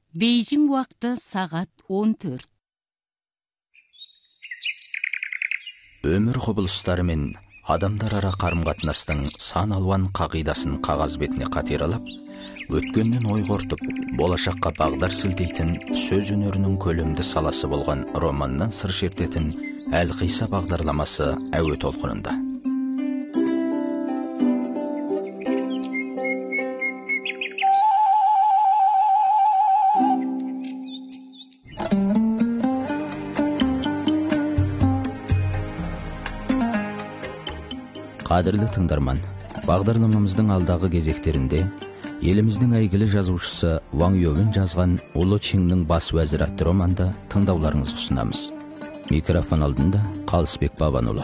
Бейжің уақыты сағат 14. Өмір құбылыстары мен адамдар ара қарым-қатынастың сан алуан қағидасын қағаз бетіне қатералап, өткеннен ой қорытып, болашаққа бағдар сілтейтін сөз өнерінің көлемді саласы болған романнан сыр шертетін Әлқиса бағдарламасы әуе толқынында. Қадірлі тыңдарман, бағдарламамыздың алдағы кезектерінде еліміздің әйгілі жазушысы Ван Ювен жазған Ұлы Чеңнің бас уәзірі атты романды тыңдауларыңызға ұсынамыз. Микрофон алдында Қалысбек Бабанұлы.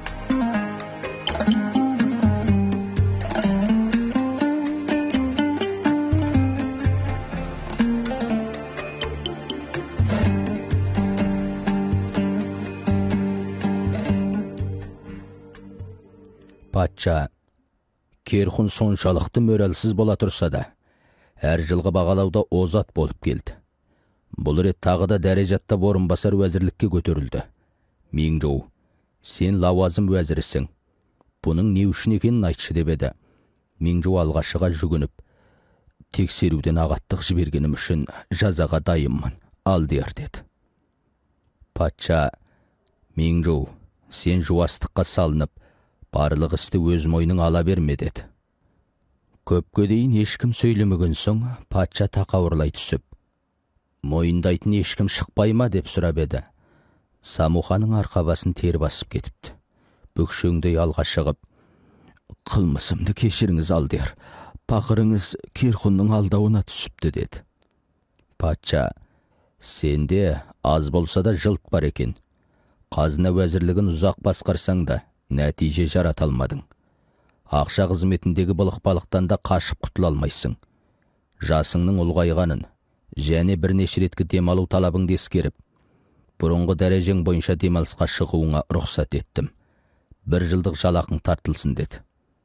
Патша, Керхун соншалықты мөрәлсіз бола тұрса да, әр жылғы бағалауда озат болып келді. Бұл рет тағы да дәрежатта орынбасар уәзірлікке көтерілді. Меңжоу, сен лауазым уәзірісің. Бұның не үшін екенін айтшы деп еді. Меңжоу алғашыға жүгініп, тексеруден ағаттық жібергенім үшін жазаға дайынмын, алдияр деді. Патша, Меңжоу, сен жуастыққа салынып, барлық істі өз мойның ала берме деді. Көпке дейін ешкім сөйлемеген соң, патша тақауырлай түсіп, мойындайтын ешкім шықпай ма деп сұрап еді. Самуханың арқабасын тер басып кетіпті. Бүкшеңдей алға шығып, қылмысымды кешіріңіз алдияр, пақырыңыз Керхунның алдауына түсіпті деді. Патша, сенде аз болса да жылт бар екен. Қазына уәзірлігін ұзақ басқарсаң да, нәтиже жарата алмадың. Ақша қызметіндегі былық-балықтан да қашып құтыла алмайсың. Жасыңның ұлғайғанын, және бірнеше реткі демалу талабыңды ескеріп, бұрынғы дәрежең бойынша демалысқа шығуыңа рұқсат еттім. 1 жылдық жалақың тартылсын деді.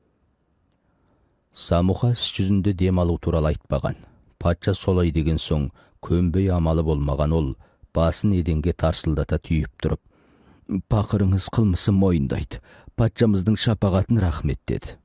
Самуха іс жүзінде демалу туралы айтпаған. Патша солай деген соң, көнбей амалы болмаған ол, басын еденге тарсылдата түйіп тұрып, пақырыңыз қылмысын мойындайды, патшамыздың шапағатын рахмет деді.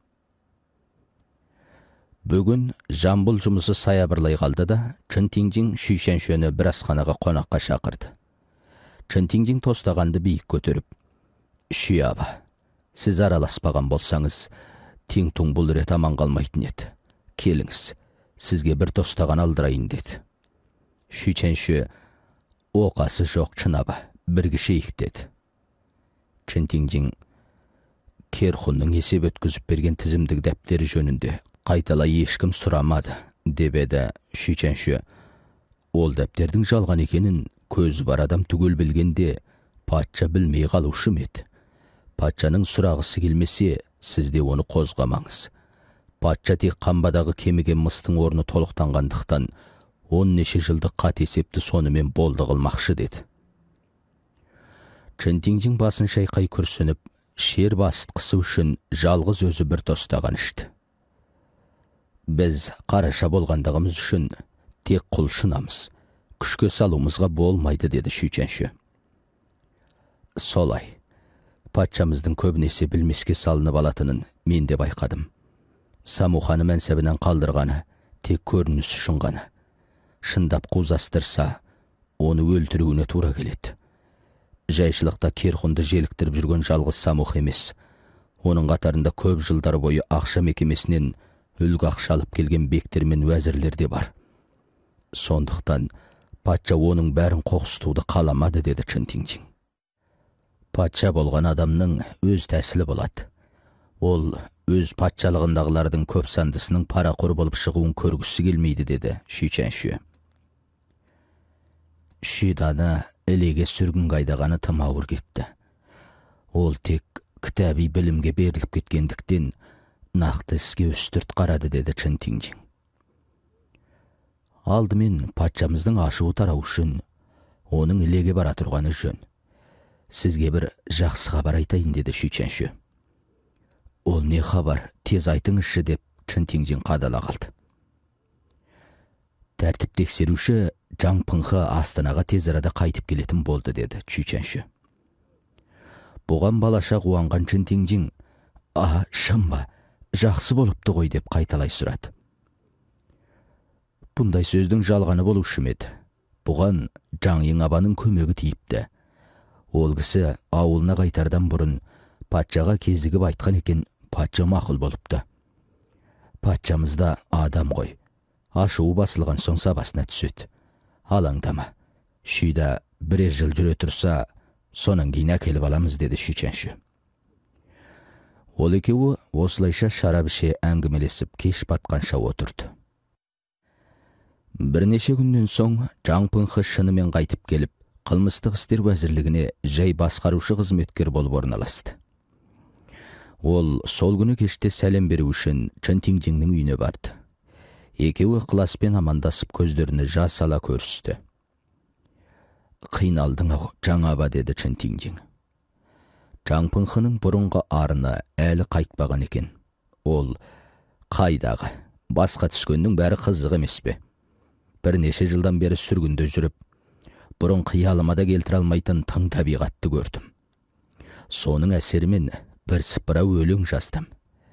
Бүгін Жамбыл жұмысы саябырлай қалды да, Чынтиңжин Шүйшеншөні бір асханаға қонаққа шақырды. Чынтиңжин тостағанды биік көтеріп, Шүй аба, сіз араласпаған болсаңыз, Тиңтуң бұл рет аман қалмайтын еді. Келіңіз, сізге бір тостаған алдырайын деді. Шүйшеншө, оқасы жоқ Чын аба, бірге шейік деді. Чынтиңжин, Керхунның есеп өткізіп берген тізімдік дәптері жөнінде қайталай ешкім сұрамады, деп еді. Шүйшеншө, ол дәптердің жалған екенін көзі бар адам түгел білгенде, патша білмей қалушы еді. Патшаның сұрағысы келмесе, сізде оны қозғамаңыз. Патша тек қамбадағы кеміген мыстың орны толықтанғандықтан, 10 неше жылдық қат есепті сонымен болды қылмақшы деді. Чынтиңжин басын шайқай күрсініп, шер басытқысы үшін жалғыз өзі бір тостаған ішті. Біз қараша болғандығымыз үшін тек құлшынамыз, күшке салуымызға болмайды деді Шүйшеншө. Солай, патшамыздың көбінесе білмеске салынып алатынын мен де байқадым. Самуханы мәнсәбінен қалдырғаны тек көрініс үшін ғана. Шындап қузастырса, оны өлтіруіне тура келеді. Жайшылықта Керхунды желіктіріп жүрген жалғыз Самух емес. Оның қатарында көп жылдар бойы ақша мекемесінен үлгі ақша алып келген бектер мен уәзірлер де бар. Сондықтан патша оның бәрін қоқсытуды қаламады деді Чынтиңжин. Патша болған адамның өз тәсілі болады. Ол өз патшалығындағылардың көп сандысының парақор болып шығуын көргісі келмейді деді Шүйшеншө. Шүйданы ілеге сүргін қайдағаны тым ауыр кетті. Ол тек кітаби білімге беріліп кеткендіктен нақты іске үстірт қарады деді Чынтиңжин. Алдымен патшамыздың ашуы тарау үшін оның ілеге бара тұрғаны жөн. Сізге бір жақсы хабар айтайын деді Шүйшеншө. Ол не хабар, тез айтыңызшы деп Чынтиңжин қадала қалды. Тәртіп тексеруші Жаңпыңхы Астанаға тез арада қайтып келетін болды, деді Чүйчәнші. Бұған балаша қуанған Чынтиңжің, шын ба, жақсы болыпты ғой деп қайталай сұрады. Бұндай сөздің жалғаны болушы еді. Бұған Жаңйың абаның көмегі тиіпті. Ол кісі ауылына қайтардан бұрын патшаға кезігіп айтқан екен, патша мақұл болыпты. Патшамызда адам ғой. Ашуы басылған соң сабасына түседі. Алаңдама. Шүйда бірер жыл жүре тұрса, соның кейін әкеліп аламыз, деді Шүйчәнші. Ол екеуі осылайша шарап іше әңгімелесіп кеш батқанша отырды. Бірнеше күннен соң Жаңпыңхы шынымен қайтып келіп, қылмыстық істер уәзірлігіне жай басқарушы қызметкер болып орналасты. Ол сол күні кеште сәлем беру үшін Чынтиңжіңнің үйіне барды. Екеуі ықыласпен амандасып көздеріне жас ала көрісті. Қиналдың ау, Жаңаба, деді Чынтиңжің. Жаңпыңхының бұрынғы арыны әлі қайтпаған екен. Ол қайдағы, басқа түскеннің бәрі қызық емес пе? Бірнеше жылдан бері сүргінде жүріп, бұрын қиялыма да келтіре алмайтын тың табиғатты көрдім. Соның әсерімен бір сыпыра өлең жаздым.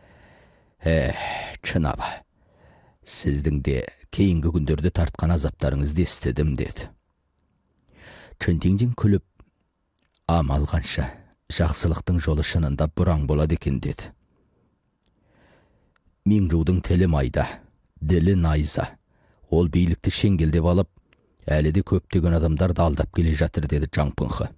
Чынаба, сіздің де кейінгі күндерде тартқан азаптарыңызды естідім, деді. Чынтиңжің күліп, амал қанша, жақсылықтың жолы шынында бұраң болады екен, деді. Меңжудың тілі майда, ділі найза. Ол билікті шеңгелдеп алып, әлі де көптеген адамдарды алдап келе жатыр, деді Жаңпыңхы.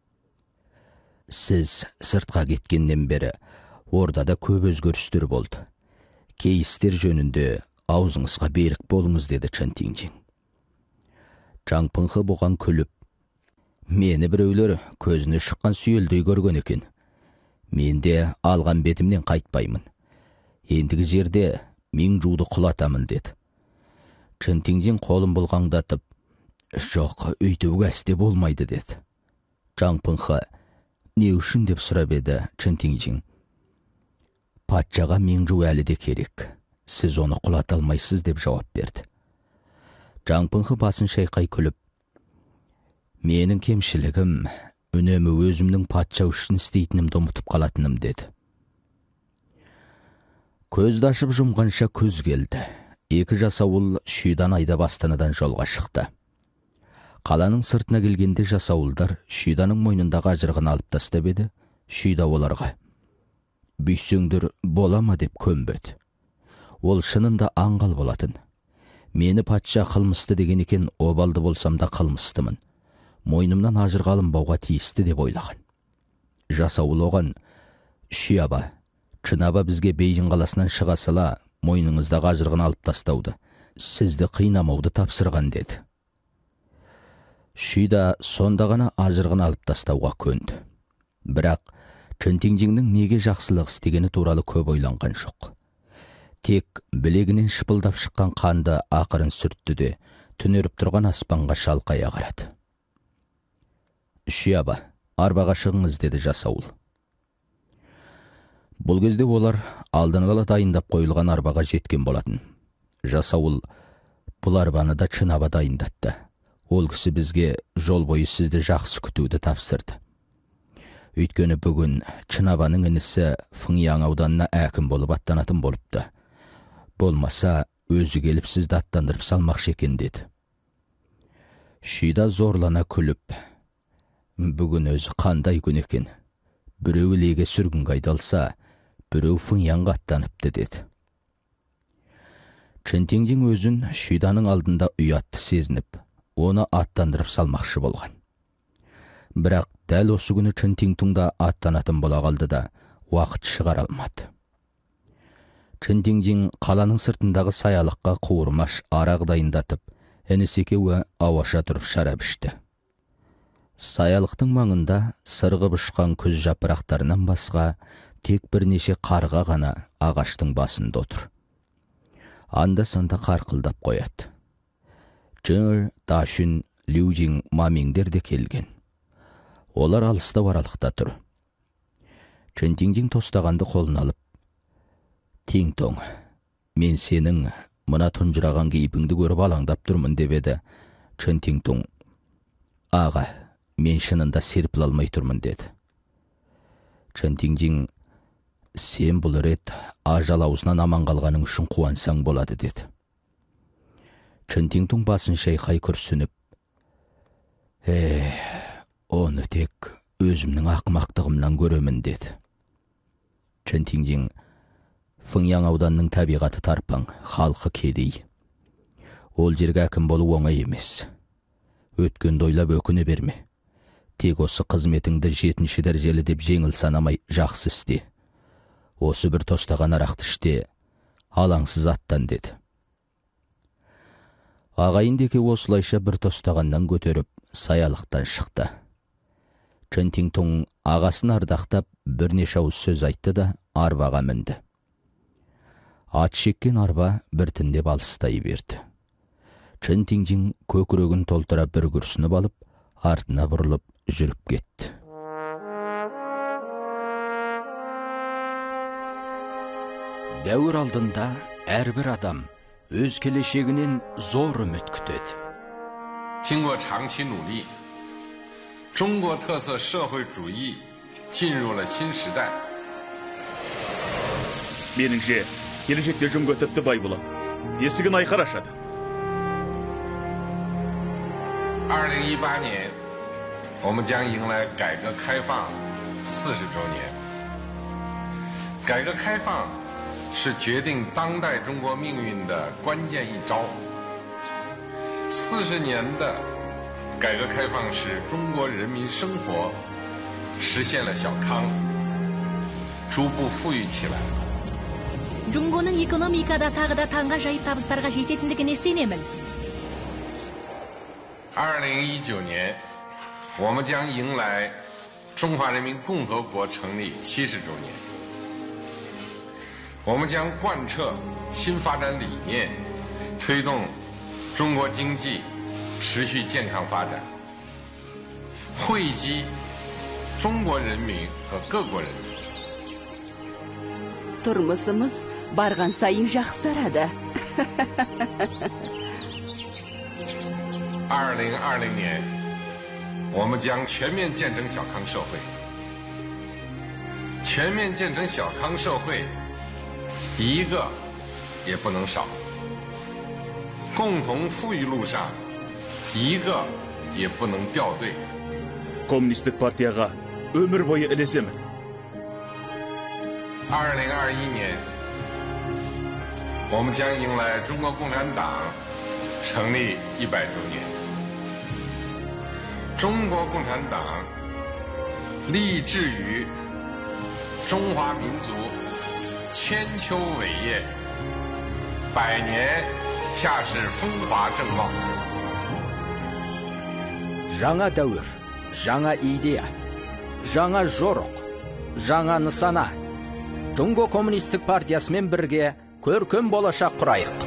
Сіз сыртқа кеткеннен бері ордада көп өзгерістер болды. Кей істер жөнінде аузыңызға берік болыңыз, деді Чынтиңжің. Жаңпыңхы бұған күліп, мені біреулер көзіне шыққан сүйелдей көрген екен. Мен де алған бетімнен қайтпаймын. Ендігі жерде Меңжуды құлатамын, деді. Чынтиңжің қолын бұлғаңдатып, жоқ, өйтіп әсте болмайды, деді. Жаңпыңхы не үшін деп сұрап еді Чынтиңжің. Патшаға Меңжу әлі де керек. Сіз оны құлата алмайсыз, деп жауап берді. Жаңпыңхы басын шайқай күліп, менің кемшілігім үнемі өзімнің патша үшін істейтінімді ұмытып қалатыным, деді. Көзді ашып жұмғанша күз келді. Екі жасауыл Шүйдан айдап Астанадан жолға шықты. Қаланың сыртына келгенде жасауылдар Шүйданың мойнындағы ажырығын алып тастап еді. Шүйда оларға, бүйсеңдер болама, деп көнбеді. Ол шынында аңғал болатын. Мені патша қылмысты деген екен, обалды болсам да қылмыстымын. Мойнымнан ажырға алынбауға тиісті деп ойлаған. Жасауыл оған, Шүйаба, Чынаба бізге Бейжің қаласынан шыға сала, мойныңыздағы ажырғын алып тастауды, сізді қинамауды тапсырған, деді. Шүйда сонда ғана ажырғын алып тастауға көнді. Бірақ Чынтиңжіңнің неге жақсылық істегені туралы көп ойланған жоқ. Тек білегінен шыпылдап шыққан қанды ақырын сүртті де, түнеріп тұрған аспанға шалқая қарады. Шүйаба, арбаға шығыңыз, деді жасауыл. Бұл кезде олар алдын ала дайындап қойылған арбаға жеткен болатын. Жасауыл бұл арбаны да Чынаба дайындатты. Ол кісі бізге жол бойы сізді жақсы күтуді тапсырды. Өйткені бүгін Чынабаның інісі Фыңяң ауданына әкім болып аттанатын болыпты. Болмаса өзі келіп сізді аттандырып салмақшы екен, деді. Шүйда зорлана күліп, бүгін өзі қандай күн екен. Біреу леге сүргінге айдалса, біреу Фыңяңға аттаныпты, деді. Чынтиңжің өзін Шүйданың алдында ұятты сезініп, оны аттандырып салмақшы болған. Бірақ дәл осы күні Чынтиңтіңда аттанатын бола қалды да, уақыт шығара алмады. Чынтиңжің қаланың сыртындағы саялыққа қуырмаш арақ дайындатып, інісі екеуі ауаша тұрып шарап ішті. Саялықтың маңында сырғып ұшқан күз жапырақтарынан басқа тек бірнеше қарға ғана ағаштың басында отыр. Анда-санда қарқылдап қояды. Жыңыр, Дашүн, Люжин, Мамиңдер де келген. Олар алыста аралықта тұр. Чынтиңжің тостағанды қолын алып, Тиңтоң, мен сенің Мына тұнжыраған кейпіңді көріп алаңдап тұрмын деп еді. Чэнтиңтун: аға, мен шынында серпіл алмай тұрмын деді. Чэнтиңжин: сен бұл рет ажал аузынан аман қалғаның үшін қуансаң болады деді. Чэнтиңтун басын шайқай күрсініп: оны тек өзімнің ақымақтығымнан көремін деді. Чэнтиңжин: Фыңяң ауданның табиғаты тарпаң, халқы кедей. Ол жерге әкім болу оңай емес. Өткенді ойлап өкіне берме. Тек осы қызметіңді 7-ші дәрежелі деп жеңіл санамай жақсы істе. Осы бір тостаған арақты іште, алаңсыз аттан деді. Ағайындеке осылайша бір тостағаннан көтеріп, саялықтан шықты. Чэнтиңтун ағасын ардақтап бірнеше ауыз сөз айтты да арбаға мінді. Ат шеккен арба біртіндеп алыстай берді. Чэнтиңжин көкірегін толтыра бір күрсініп алып, артына бұрылып жүріп кетті. Дәуір алдында әрбір адам өз келешегінен зор үміт күтеді. 经过长期努力，中国特色社会主义进入了新时代。 Меніңше, келешекте жұмға тіпті бай болады. Есігін айқар ашады. 2018年，我们将迎来改革开放40周年。改革开放是决定当代中国命运的关键一招。40年的改革开放使中国人民生活实现了小康，逐步富裕起来。 중고는 экономикада тағы да таңғажайып табыстарға жететіндігіне сенемін. 2019年，我们将迎来中华人民共和国成立70周年。我们将贯彻新发展理念，推动中国经济持续健康发展，惠及中国人民和各国人民。 Тұрмысымыз барған сайын жақсарады. 2020年，我们将全面建成小康社会。全面建成小康社会，一个也不能少。共同富裕路上，一个也不能掉队。 Коммунистік партияға өмір бойы ілесемін. 2021年，我们将迎来中国共产党成立100周年。中国共产党立志于中华民族千秋伟业，100年恰是风华正茂。 Жаңа дәуір, жаңа идея, жаңа жорық, жаңа нысана. Жонго коммунистік партиясымен бірге көркем болашақ құрайық.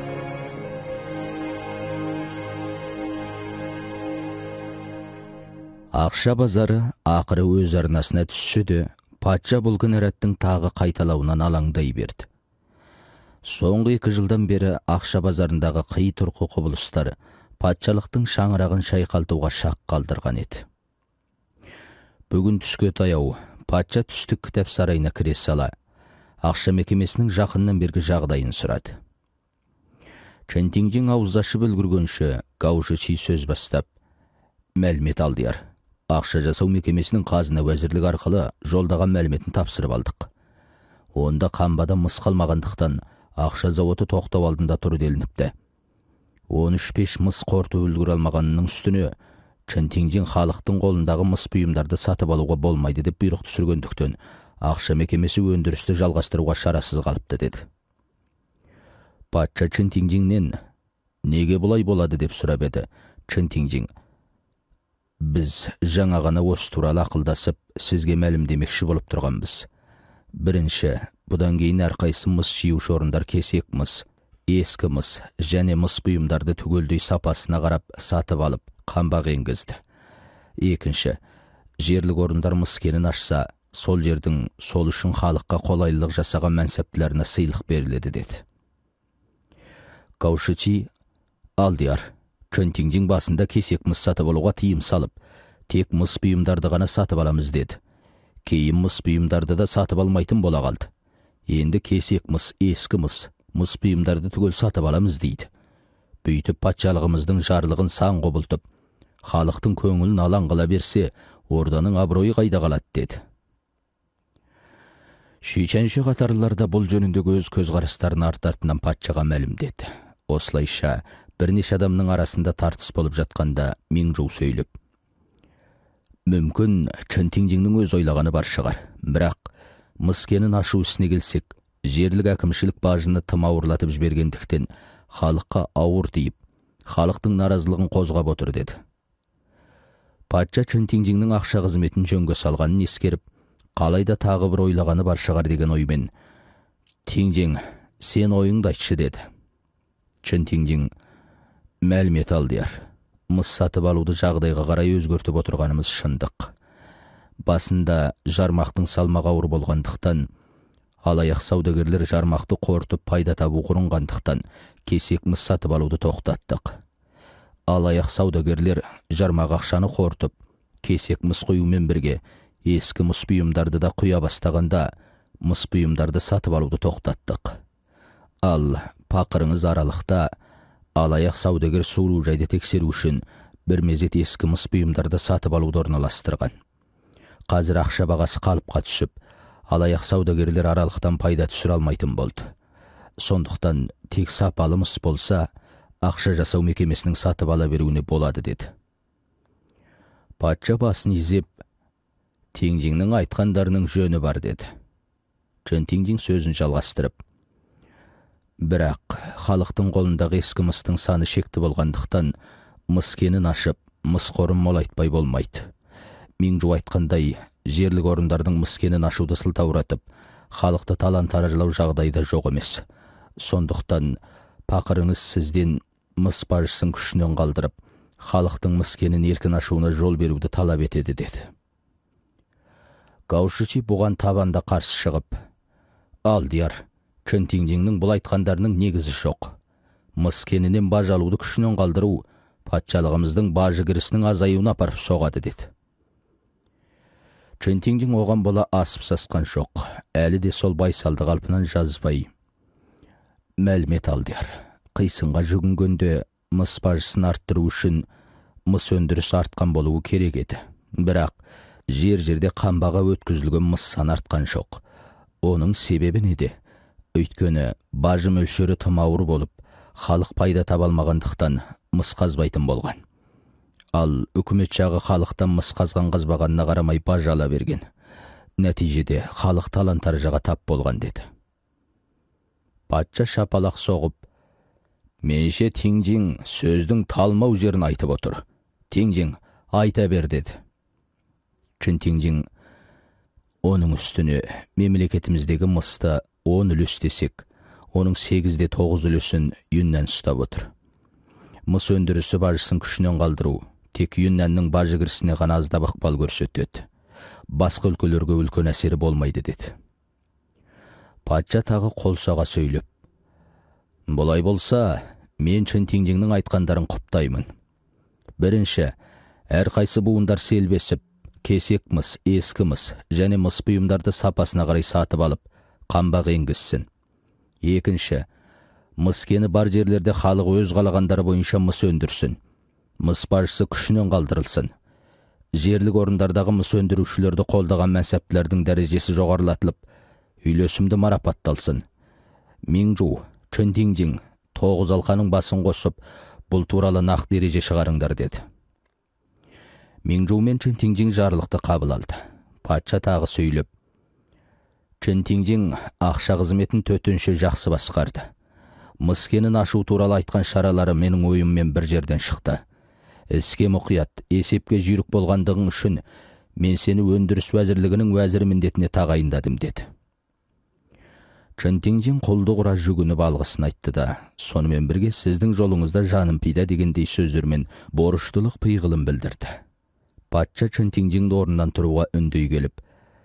Ақша базары ақыры өз арнасына түссе де, патша бұл кінәраттың тағы қайталауынан алаңдай берді. Соңғы 2 жылдан бері ақша базарындағы қи тұрқы құбылыстары патшалықтың шаңырағын шайқалтуға шақ қалдырған еді. Бүгін түске таяу, патша түстік кітап сарайына кіре сала, ақша мекемесінің жақыннан бергі жағдайын сұрады. Чэнтиңжин ауыз ашып үлгіргенше Гаужи Чи сөз бастап: мәлімет алдияр. Ақша жасау мекемесінің қазына уәзірлік арқылы жолдаған мәліметін тапсырып алдық. Онда қамбада мыс қалмағандықтан ақша зауыты тоқтау алдында тұр делініпті. 13 мыс қорытып үлгіре алмағанының үстіне Чэнтиңжин халықтың қолындағы мыс бұйымдарды сатып алуға болмайды деп бұйрық түсіргендіктен ақша мекемесі өндірісті жалғастыруға шарасыз қалыпты деді. Патша Чэнтиңжиннен неге бұлай болады деп сұрап еді. Чэнтиңжин: біз жаңа ғана осы туралы ақылдасып, сізге мәлімдемекші болып тұрғанбыз. Бірінші, бұдан кейін әрқайсы мыс жиюшы орындар кесек мыс, ескі мыс және мыс бұйымдарды түгелдей сапасына қарап сатып алып, қамбақ енгізді. Екінші, жерлік орындар мыс кенін ашса, сол жердің сол үшін халыққа қолайлылық жасаған мәнсептілеріне сыйлық беріледі деді. Каушычи, алдияр, Чөнтиңжиң басында кесек мыс сатып алуға тыйым салып, тек мыс бұйымдарды ғана сатып аламыз деді. Кейін мыс бұйымдарды да сатып алмайтын бола қалды. Енді кесек мыс, ескі мыс бұйымдарды түгел сатып аламыз дейді. Бүйтіп патшалығымыздың жарлығын сан қобылтып, халықтың көңілін алаң қыла берсе, орданың абыройы қайда қалады деді. Шүйченші қатарларда бұл жөніндегі өз көзқарастарын арт-артынан патшаға мәлімдеді. Осылайша бірнеше адамның арасында тартыс болып жатқанда Миңжу сөйлеп: мүмкін Чөнтиңжиңнің өз ойлағаны бар шығар, бірақ мыс кенін ашу ісіне келсек, жерлік әкімшілік бажыны тым ауырлатып жібергендіктен халыққа ауыр тиіп, халықтың наразылығын қозғап отыр деді. Патша Чөнтиңжиңнің ақша қызметін жөнге салғанын ескеріп, қалайда тағы бір ойлағаны бар шығар деген оймен: Тиңжиң, сен ойыңды айтшы деді. Чөнтиңжиң: мәлімет алдияр, мыс сатып алуды жағдайға қарай өзгертіп отырғанымыз шындық. Басында жармақтың салмағы ауыр болғандықтан, алаяқ саудагерлер жармақты қорытып пайда табу құрынғандықтан, кесек мыс сатып алуды тоқтаттық. Алаяқ саудагерлер жармақ ақшаны қорытып, кесек мыс құюмен бірге ескі мыс бұйымдарды да құя бастағанда, мыс бұйымдарды сатып алуды тоқтаттық. Ал пақырыңыз аралықта алаяқ саудагер сұру жайды тексеру үшін бір мезет ескі мыс бұйымдарды сатып алуды орналастырған. Қазір ақша бағасы қалыпқа түсіп, алаяқ саудагерлер аралықтан пайда түсіре алмайтын болды. Сондықтан тек сапалы мыс болса, ақша жасау мекемесінің сатып ала беруіне болады деді. Патша басын изеп: Тиңжиңнің айтқандарының жөні бар деді. Чөнтиңжиң сөзін жалғастырып: бірақ халықтың қолындағы ескі мыстың саны шекті болғандықтан, мыс кенін ашып, мыс қорын молайтпай болмайды. Миңжу айтқандай, жерлік орындардың мыс кенін ашуды сылтауратып, халықты талан-таражылау жағдайда жоқ емес. Сондықтан пақырыңыз сізден мыс бажысын күшінен қалдырып, халықтың мыс кенін еркін ашуына жол беруді талап етеді деді. Каушычи бұған табанда қарсы шығып: алдияр, Чөнтиңжиңнің бұл айтқандарының негізі жоқ. Мыс кенінен баж алуды күшінен қалдыру патшалығымыздың бажы кірісінің азаюына апарып соғады деді. Чөнтиңжиң оған бола асып сасқан жоқ, әлі де сол байсалды қалпынан жазбай: мәлімет алдияр, қисынға жүгінгенде мыс бажысын арттыру үшін мыс өндірісі артқан болуы керек еді. Бірақ жерде қамбаға өткізілген мыс саны артқан жоқ. Оның себебі неде? Өйткені бажы мөлшері тым ауыр болып, халық пайда таба алмағандықтан мыс қазбайтын болған. Ал үкімет жағы халықтан мыс қазған қазбағанына қарамай баж ала берген. Нәтижеде халық талан-таражаға тап болған деді. Патша шапалақ соғып: менше Тиңжиң сөздің талмау жерін айтып отыр. Тиңжиң, айта бер деді. Чөнтиңжиң: оның үстіне мемлекетіміздегі мысты 10 үлес десек, оның 8-де 9 үлесін Юннан ұстап отыр. Мыс өндірісі бажысын күшінен қалдыру тек Юннанның бажы кірісіне ғана аздап ықпал көрсетеді. Басқа өлкелерге үлкен әсері болмайды деді. Патша тағы қол соға сөйлеп: бұлай болса, мен Чөнтиңжиңнің айтқандарын құптаймын. Бірінші, әрқайсы буындар селбесіп, кесек мыс, ескі мыс және мыс бұйымдарды сапасына қарай сатып алып, қамбақ енгізсін. Екінші, мыс кені бар жерлерде халық өз қалағандары бойынша мыс өндірсін. Мыс бажысы күшінен қалдырылсын. Жерлік орындардағы мыс өндірушілерді қолдаған мәнсәптілердің дәрежесі жоғарылатылып, үйлесімді марапатталсын. Миңжу, Чөнтиңжиң 9 алқаның басын қосып, бұл туралы нақ дереже шығарыңдар деді. Миңжу мен Чөнтиңжиң жарлықты қабыл алды. Патша тағы сөйлеп: Чөнтиңжиң ақша қызметін төтенше жақсы басқарды. Мыс кенін ашу туралы айтқан шаралары менің ойыммен бір жерден шықты. Іске мұқият, есепке жүйрік болғандығың үшін мен сені өндіріс уәзірлігінің уәзірі міндетіне тағайындадым деді. Чөнтиңжиң қолды құра жүгініп алғысын айтты да, сонымен бірге сіздің жолыңызда жаным пида дегендей сөздермен борыштылық пиғылын білдірді. Патша Чөнтиңжиңді орнынан тұруға үндей келіп: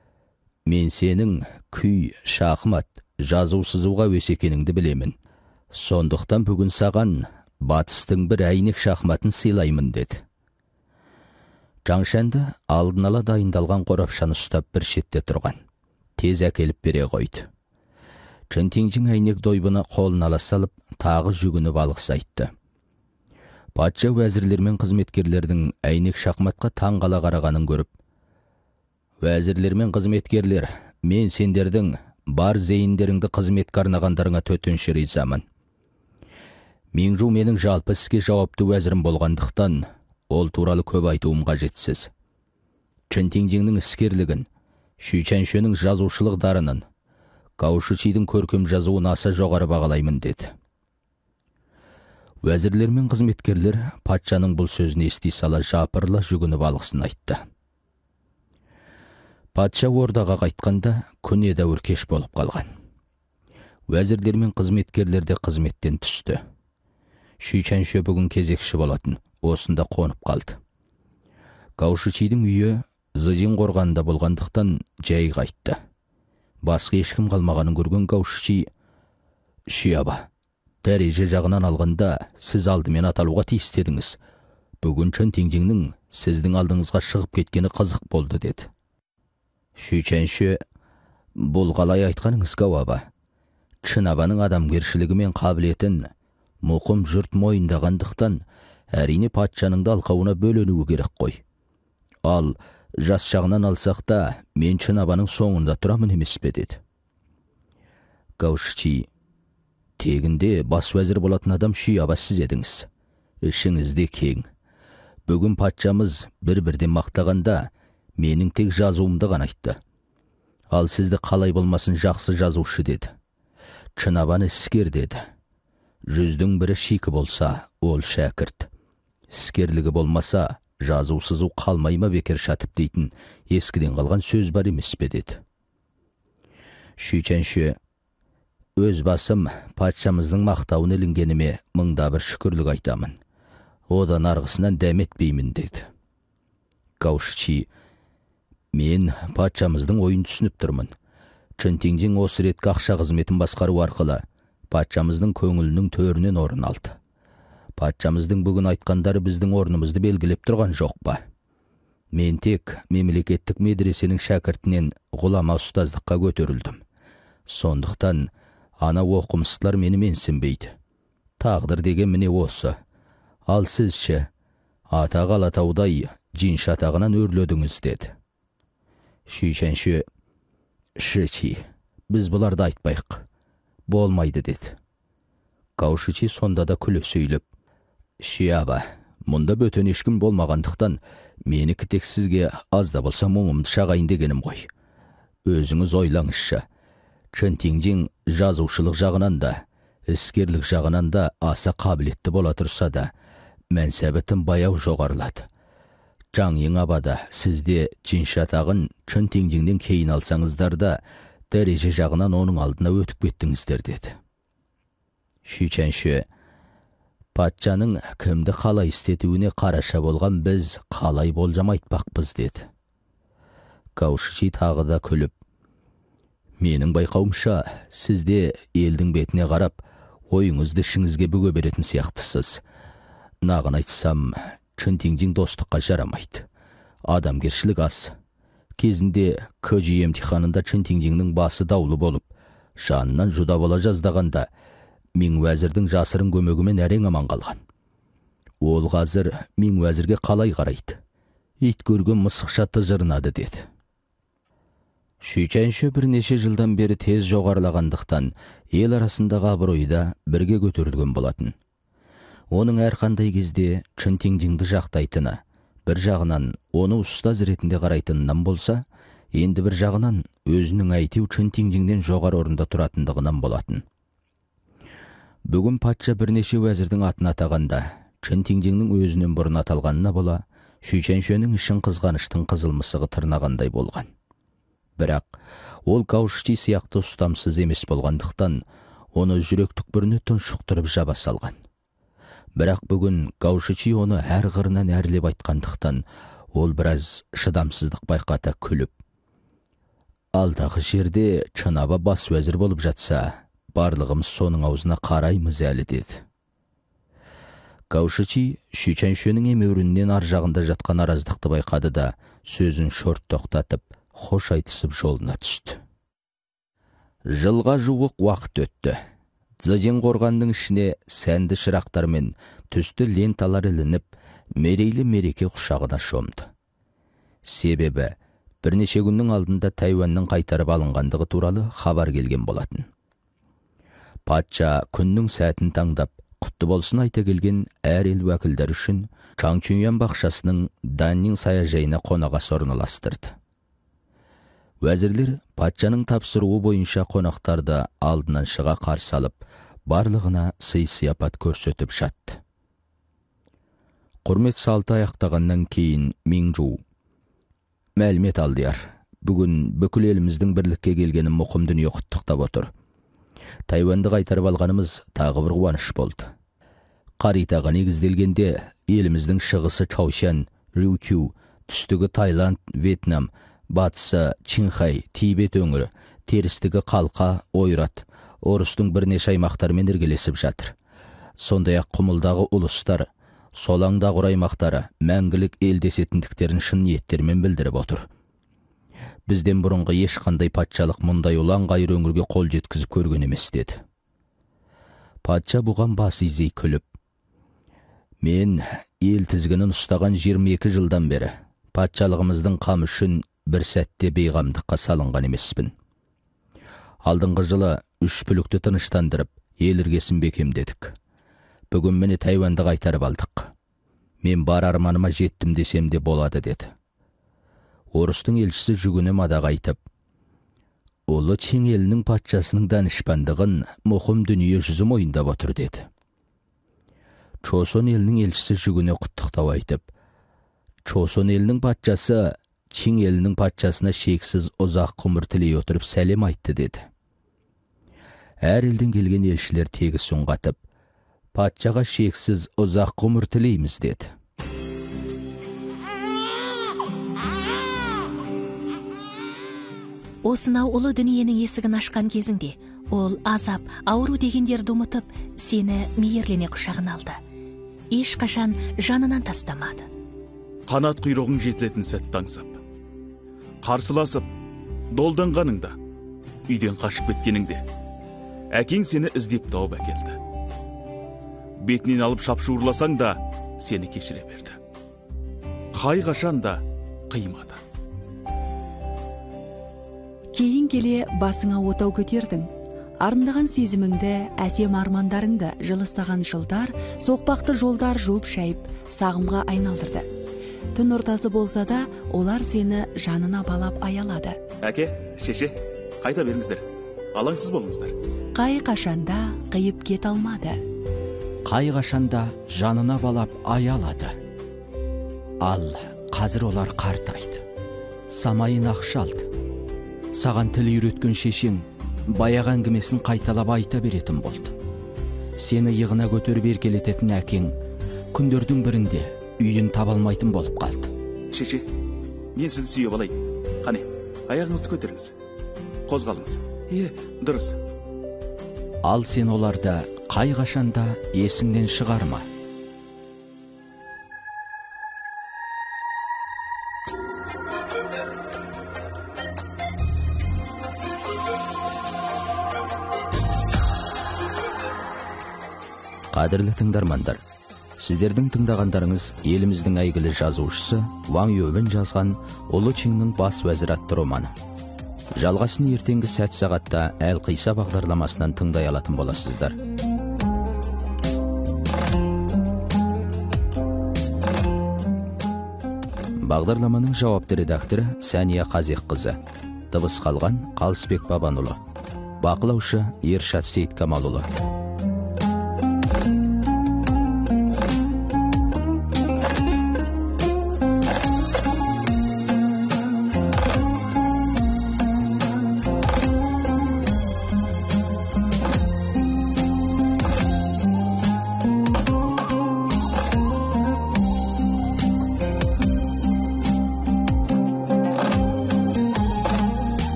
мен сенің күй, шахмат, жазу сызуға өс екеніңді білемін. Сондықтан бүгін саған батыстың бір әйнек шахматын сыйлаймын деді. Жаңшанды алдын ала дайындалған қорапшаны ұстап бір шетте тұрған. Тез әкеліп бере қойды. Чынтеңжің әйнек дойбыны қолын ала салып, тағы жүгініп алғыс айтты. Патша уәзірлер мен қызметкерлердің әйнек шахматқа таңғала қарағанын көріп: «Уәзірлер мен қызметкерлер, мен сендердің бар зейіндеріңді қызметке арнағандарыңа төтенше ризамын. Меңжу менің жалпы іске жауапты уәзірім болғандықтан, ол туралы көп айтуым қажетсіз. Чынтеңжеңнің іскерлігін, Шүйчаншөның жазушылық дарынын, Каушичидің көркем жазуын аса жоғары бағалаймын» деді. Уәзірлер мен қызметкерлер патшаның бұл сөзін ести сала жапырыла жүгініп алғысын айтты. Патша ордаға қайтқанда күн едәуір кеш болып қалған. Уәзірлер мен қызметкерлер де қызметтен түсті. Шүйчаншө бүгін кезекші болатын, осында қонып қалды. Каушичидің үйі Зыжин қорғанында болғандықтан жай қайтты. Басқа ешкім қалмағанын көрген Каушичи: «Шияба, дәреже жағынан алғанда сіз алдымен аталуға тиістедіңіз. Бүгін Чынтеңжеңнің сіздің алдыңызға шығып кеткені қызық болды» деді. Шүйчаншө: «Бұл қалай айтқаныңыз Кауаба? Чынабаның адамгершілігі мен қабілетін мұқым жұрт мойындағандықтан, әрине патшаның да алқауына бөленуі керек қой. Ал жас жағынан алсақ та, мен Чынабаның соңында тұрамын емес пе?» деді. Каушичи: «Тегінде бас уәзір болатын адам Шияба сіз едіңіз. Ішіңізде кең. Бүгін патшамыз бір-бірден мақтағанда, менің тек жазуымды ғана айтты. Ал сізді қалай болмасын жақсы жазушы деді. Чынабаны іскер деді. Жүздің бірі шикі болса, ол шәкірт. Іскерлігі болмаса, жазусызу қалмайма бекер шатып дейтін ескіден қалған сөз бар емес пе?» деді. Шүйчаншө: «Өз басым патшамыздың мақтауын ілінгеніме мыңда бір шүкірлік айтамын. Одан арғысынан дәметпеймін» деді. Каушичи: «Мен патшамыздың ойын түсініп тұрмын. Чынтеңжең осы реткі ақша қызметін басқару арқылы патшамыздың көңілінің төрінен орын алды. Патшамыздың бүгін айтқандары біздің орнымызды белгілеп тұрған жоқ па? Мен тек мемлекеттік медресенің шәкіртінен ғұлама ұстаздыққа көтерілдім. Сондықтан ана оқымыстылар мені менсінбейді. Тағдыр деген міне осы. Ал сізше, атақ Алатаудай жин шатағынан өрледіңіз» деді. Шүйчаншө: «Шичи, біз бұларды айтпайық. Болмайды» деді. Каушичи сонда да күле сөйлеп: «Шияба, мұнда бөтен ешкім болмағандықтан, менікі тек сізге аз да болса мұңымды шағайын дегенім ғой. Өзіңіз ойлаңызшы, Чынтеңжең жазушылық жағынан да, іскерлік жағынан да аса қабілетті бола тұрса да, мәнсәбітін баяу жоғарылады. Жаң абада сізде жиншатағын Чынтеңжеңден кейін алсаңыздар да, дәреже жағынан оның алдына өтіп кеттіңіздер» деді. Шүйчаншө: «Патшаның кімді қалай істетуіне қараша болған біз қалай болжам айтпақпыз» деді. Каушичи тағы да күліп: «Менің байқауымша, сізде елдің бетіне қарап, ойыңызды ішіңізге бүге беретін сияқтысыз. Нағын айтсам, Чынтеңжең достыққа жарамайды. Адамгершілік аз. Кезінде көжи емтиханында Чынтеңжеңнің басы даулы болып, жанынан жуда бола жаздағанда, мен уәзірдің жасырын көмегімен әрең аман қалған. Ол қазір мен уәзірге қалай қарайды? Ит көрген мысықша тыжырынады» деді. Шүйчаншө бірнеше жылдан бері тез жоғарылағандықтан, ел арасындағы абыройда бірге көтерілген болатын. Оның әрқандай кезде Чынтеңжеңді жақтайтыны, бір жағынан оны ұстаз ретінде қарайтынынан болса, енді бір жағынан өзінің әйтеу Чынтеңжеңден жоғары орында тұратындығынан болатын. Бүгін патша бірнеше уәзірдің атын атағанда, Чынтеңжеңнің өзінен бұрын аталғанына бола, Шүйчаншөнің ішін қызғаныштың қызыл мысығы тырнағандай болған. Бірақ ол Каушичи сияқты ұстамсыз емес болғандықтан, оны жүрек түкпіріне тұншықтырып жаба салған. Бірақ бүгін Каушичи оны әр қырынан әрлеп айтқандықтан, ол біраз шыдамсыздық байқата күліп: «Алдағы жерде Чынаба бас уәзір болып жатса, барлығымыз соның аузына қараймыз әлі деді. Гаушичи Шүчәншөнің емеуріннен ар жағында жатқан араздықты байқады да, сөзін шорт тоқтатып, хош айтысып жолына түсті. Жылға жуық уақыт өтті. Дзажен қорғанның ішіне сәнді шырақтар мен түсті ленталар ілініп, мерейлі мереке құшағына шомды. Себебі, бірнеше күннің алдында Тайваньның қайтарып алынғандығы туралы хабар келген болатын. Патша күннің сәтін таңдап, құтты болсын айта келген әр ел уәкілдер үшін Чаңчуньян бақшасының Даннин саяжайына қонағас орналастырды. Уәзірлер патшаның тапсыруы бойынша қонақтарды алдынан шыға қарсы алып, барлығына сый-сияпат көрсетіп жатты. Құрмет салты аяқтағаннан кейін Минжу: мәлімет алдияр, бүгін бүкіл еліміздің бірлікке келгенін мұқым дүние құттықтап отыр. Тайваньды қайтарып алғанымыз тағы бір қуаныш болды. Қаритаға негізделгенде еліміздің шығысы Чаушан, Рюкю, түстігі Тайланд, Вьетнам, батысы Чинхай, Тибет өңірі, терістігі Қалқа, Ойрат, Орыстың бірнеше аймақтарымен іргелесіп жатыр. Сондай-ақ Құмылдағы ұлыстар, Солаңдағы аймақтары мәңгілік ел десетіндіктерін шын ниеттермен білдіріп отыр. Бізден бұрынғы ешқандай патшалық мұндай ұлан ғайыр өңірге қол жеткізіп көрген емес деді. Патша бұған бас изей күліп: мен ел тізгінін ұстаған 22 жылдан бері патшалығымыздың қамы үшін бір сәтте бейғамдыққа салынған емеспін. Алдыңғы жылы 3 бүлікті тыныштандырып, ел іргесін бекемдедік. Бүгін мені Тайваньды қайтарып алдық. Мен бар арманыма жеттім десем де болады деді. Орыстың елшісі жүгініп адаға айтып: ұлы Чин елінің патшасының данышпандығын мұқым дүние жүзі мойындап отыр деді. Чосон елінің елшісі жүгіне құттықтау айтып: Чосон елінің патшасы Чин елінің патшасына шексіз ұзақ ғұмыр тілей отырып сәлем айтты деді. Әр елден келген елшілер тегіс үн қатып: патшаға шексіз ұзақ ғұмыр тілейміз деді. Осынау ұлы дүниенің есігін ашқан кезіңде, ол азап, ауру дегендерді ұмытып, сені мейірлене құшағына алды. Ешқашан жанынан тастамады. Қанат құйрығың жетілетін сәтті аңсап, қарсыласып, долданғаныңда, үйден қашып кеткеніңде, әкең сені іздеп тауып әкелді. Бетінен алып шапшуырласаң да, сені кешіре берді. Қай қашан да қимады. Кейін келе басыңа отау көтердің. Арындаған сезіміңді, әсем армандарыңды жылыстаған жылдар, соқпақты жолдар жуып шайып, сағымға айналдырды. Түн ортасы болса да, олар сені жанына балап аялады. Әке, шеше, қайта беріңіздер. Алаңсыз болыңыздар. Қай қашанда қиып кет алмады. Қай қашанда жанына балап аялады. Ал қазір олар қартайды. Самайын ақшалды. Саған тіл үйреткен шешең баяғы әңгімесін қайталап айта беретін болды. Сені иығына көтеріп еркелететін әкең күндердің бірінде үйін табалмайтын болып қалды. Шеше, мен сізді сүйіп алайын. Қане, аяғыңызды көтеріңіз. Қозғалыңыз. Дұрыс. Ал сен оларды қай қашанда есіңнен шығарма. Қадірлі тыңдармандар, сіздердің тыңдағандарыңыз еліміздің әйгілі жазушысы Ван Ювен жазған Ұлы Чиннің бас уәзірі атты романы. Жалғасын ертеңгі сәт сағатта Әл-Қиса бағдарламасынан тыңдай алатын боласыздар. Бағдарламаның жауапты редакторы Сәния Қазиққызы. Дыбыс қалған Қалысбек Бабанұлы. Бақылаушы Ершат Сейткамалұлы.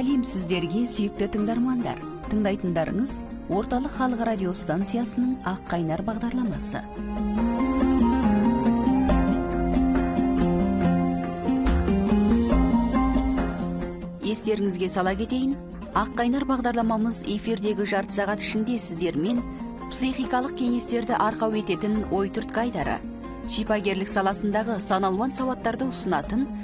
сәлем сіздерге, сүйікті тыңдармандар. Тыңдайтындарыңыз Орталық халық радио станциясының Ақ қайнар бағдарламасы. Естеріңізге сала кетейін, Ақ қайнар бағдарламамыз эфирдегі жарты сағат ішінде сіздермен психикалық кеңестерді арқау ететін ой түрткі айдары, шипагерлік саласындағы сан алуан сауаттарды ұсынатын